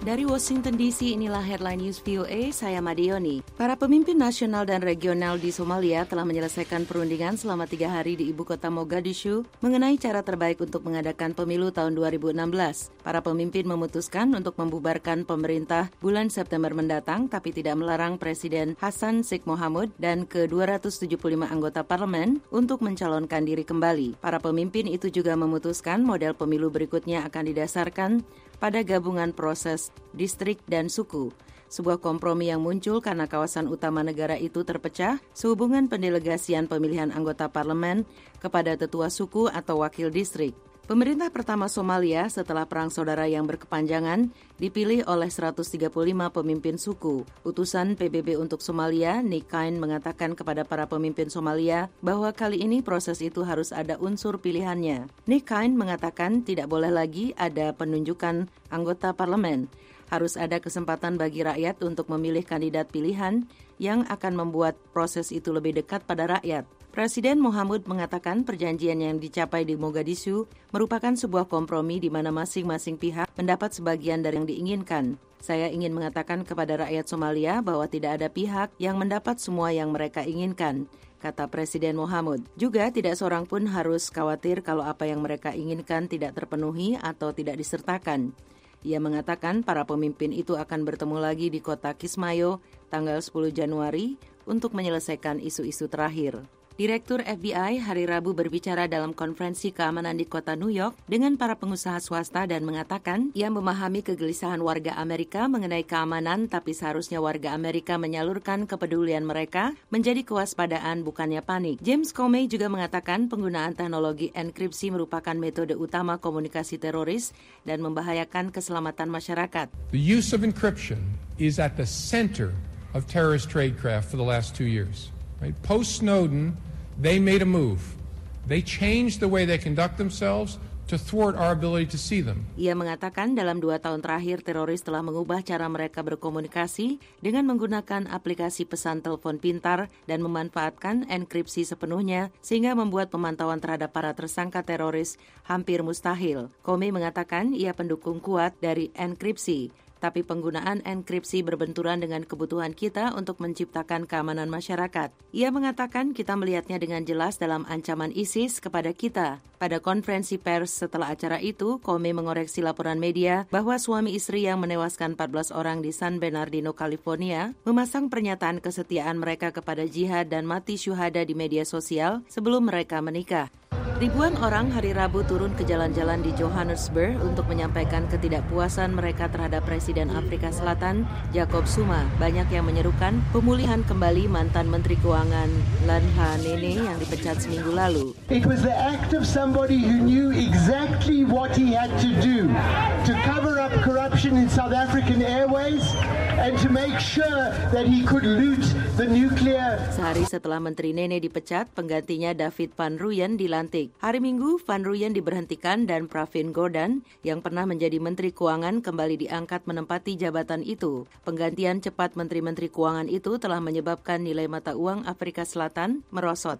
Dari Washington DC, inilah Headline News VOA, saya Madioni. Para pemimpin nasional dan regional di Somalia telah menyelesaikan perundingan selama 3 hari di ibu kota Mogadishu mengenai cara terbaik untuk mengadakan pemilu tahun 2016. Para pemimpin memutuskan untuk membubarkan pemerintah bulan September mendatang, tapi tidak melarang Presiden Hassan Sheikh Mohamud dan ke-275 anggota parlemen untuk mencalonkan diri kembali. Para pemimpin itu juga memutuskan model pemilu berikutnya akan didasarkan pada gabungan proses distrik dan suku, sebuah kompromi yang muncul karena kawasan utama negara itu terpecah sehubungan pendelegasian pemilihan anggota parlemen kepada tetua suku atau wakil distrik. Pemerintah pertama Somalia setelah Perang Saudara yang berkepanjangan dipilih oleh 135 pemimpin suku. Utusan PBB untuk Somalia, Nick Kain, mengatakan kepada para pemimpin Somalia bahwa kali ini proses itu harus ada unsur pilihannya. Nick Kain mengatakan tidak boleh lagi ada penunjukan anggota parlemen. Harus ada kesempatan bagi rakyat untuk memilih kandidat pilihan yang akan membuat proses itu lebih dekat pada rakyat. Presiden Mohamud mengatakan perjanjian yang dicapai di Mogadishu merupakan sebuah kompromi di mana masing-masing pihak mendapat sebagian dari yang diinginkan. Saya ingin mengatakan kepada rakyat Somalia bahwa tidak ada pihak yang mendapat semua yang mereka inginkan, kata Presiden Mohamud. Juga tidak seorang pun harus khawatir kalau apa yang mereka inginkan tidak terpenuhi atau tidak disertakan. Ia mengatakan para pemimpin itu akan bertemu lagi di kota Kismayo tanggal 10 Januari untuk menyelesaikan isu-isu terakhir. Direktur FBI hari Rabu berbicara dalam konferensi keamanan di kota New York dengan para pengusaha swasta dan mengatakan ia memahami kegelisahan warga Amerika mengenai keamanan, tapi seharusnya warga Amerika menyalurkan kepedulian mereka menjadi kewaspadaan bukannya panik. James Comey juga mengatakan penggunaan teknologi enkripsi merupakan metode utama komunikasi teroris dan membahayakan keselamatan masyarakat. The use of encryption is at the center of terrorist tradecraft for the last 2 years. Right? Post-Snowden, they made a move. They changed the way they conduct themselves to thwart our ability to see them. Ia mengatakan dalam 2 tahun terakhir teroris telah mengubah cara mereka berkomunikasi dengan menggunakan aplikasi pesan telepon pintar dan memanfaatkan enkripsi sepenuhnya sehingga membuat pemantauan terhadap para tersangka teroris hampir mustahil. Comey mengatakan ia pendukung kuat dari enkripsi. Tapi penggunaan enkripsi berbenturan dengan kebutuhan kita untuk menciptakan keamanan masyarakat. Ia mengatakan kita melihatnya dengan jelas dalam ancaman ISIS kepada kita. Pada konferensi pers setelah acara itu, Comey mengoreksi laporan media bahwa suami istri yang menewaskan 14 orang di San Bernardino, California, memasang pernyataan kesetiaan mereka kepada jihad dan mati syuhada di media sosial sebelum mereka menikah. Ribuan orang hari Rabu turun ke jalan-jalan di Johannesburg untuk menyampaikan ketidakpuasan mereka terhadap Presiden Afrika Selatan, Jacob Zuma. Banyak yang menyerukan pemulihan kembali mantan Menteri Keuangan Lanha-Nene yang dipecat seminggu lalu. It was the act of somebody who knew exactly what he had to do to cover up corruption in South African Airways and to make sure that he could loot the nuclear. Sehari setelah Menteri Nene dipecat, penggantinya David Van Rooyen dilantik. Hari Minggu, Van Rooyen diberhentikan dan Pravin Gordhan yang pernah menjadi Menteri Keuangan kembali diangkat menempati jabatan itu. Penggantian cepat Menteri-Menteri Keuangan itu telah menyebabkan nilai mata uang Afrika Selatan merosot.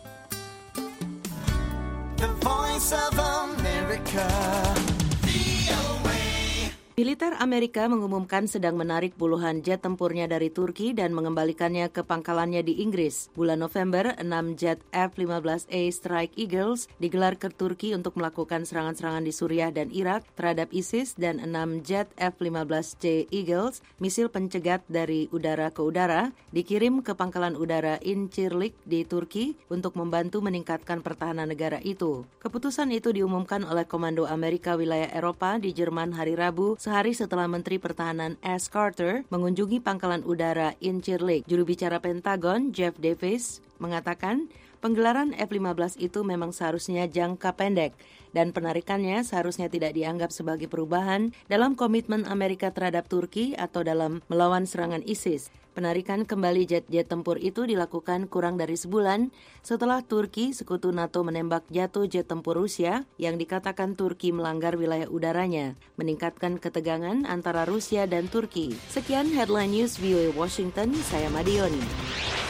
The Voice of America. Militer Amerika mengumumkan sedang menarik puluhan jet tempurnya dari Turki dan mengembalikannya ke pangkalannya di Inggris. Bulan November, 6 jet F-15A Strike Eagles digelar ke Turki untuk melakukan serangan-serangan di Suriah dan Irak terhadap ISIS dan 6 jet F-15C Eagles, misil pencegat dari udara ke udara, dikirim ke pangkalan udara Incirlik di Turki untuk membantu meningkatkan pertahanan negara itu. Keputusan itu diumumkan oleh Komando Amerika Wilayah Eropa di Jerman hari Rabu, sehari setelah Menteri Pertahanan Ash Carter mengunjungi pangkalan udara Incirlik. Juru bicara Pentagon, Jeff Davis, mengatakan penggelaran F-15 itu memang seharusnya jangka pendek dan penarikannya seharusnya tidak dianggap sebagai perubahan dalam komitmen Amerika terhadap Turki atau dalam melawan serangan ISIS. Penarikan kembali jet-jet tempur itu dilakukan kurang dari sebulan setelah Turki, sekutu NATO, menembak jatuh jet tempur Rusia yang dikatakan Turki melanggar wilayah udaranya, meningkatkan ketegangan antara Rusia dan Turki. Sekian Headline News VOA Washington, saya Madioni.